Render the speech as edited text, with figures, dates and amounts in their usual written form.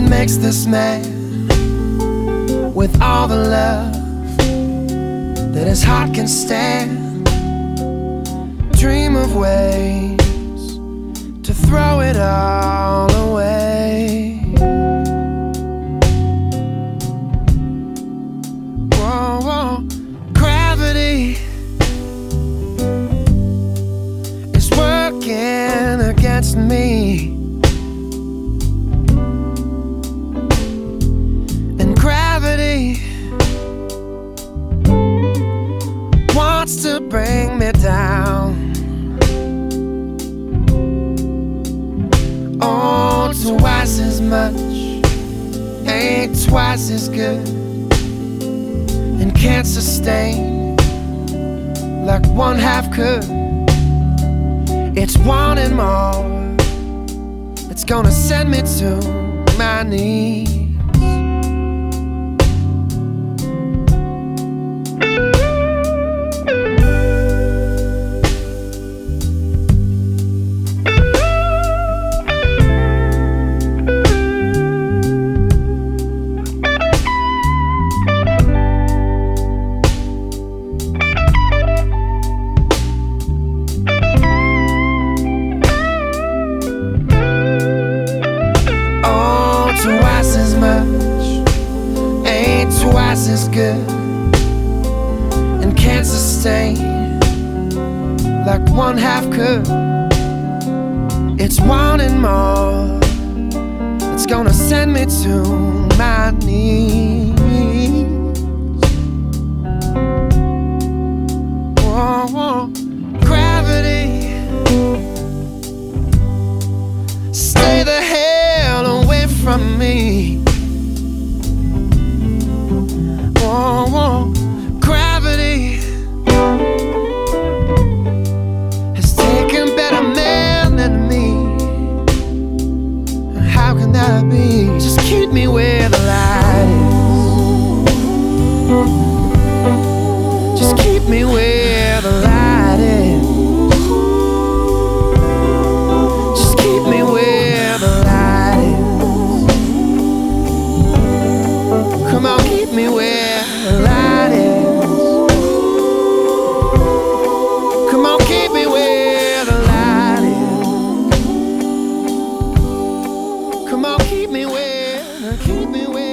makes this man with all the love that his heart can stand dream of ways to throw it all away. Whoa, whoa. Gravity is working against me, and gravity wants to bring me down. Oh, twice as much ain't twice as good, and can't sustain like one half could. It's wanting more, it's gonna send me to my knees. Twice as much ain't twice as good, and can't sustain like one half could. It's wanting more, it's gonna send me to my knees. Whoa, whoa. Gravity, stay the hell away from me. Whoa, whoa. Gravity has taken better men than me. How can that be? Just keep me where the light is. Just keep me where the light is. Just keep me where the light is. Come on, keep me where the light is. Come on, keep me where the light is. Come on, keep me where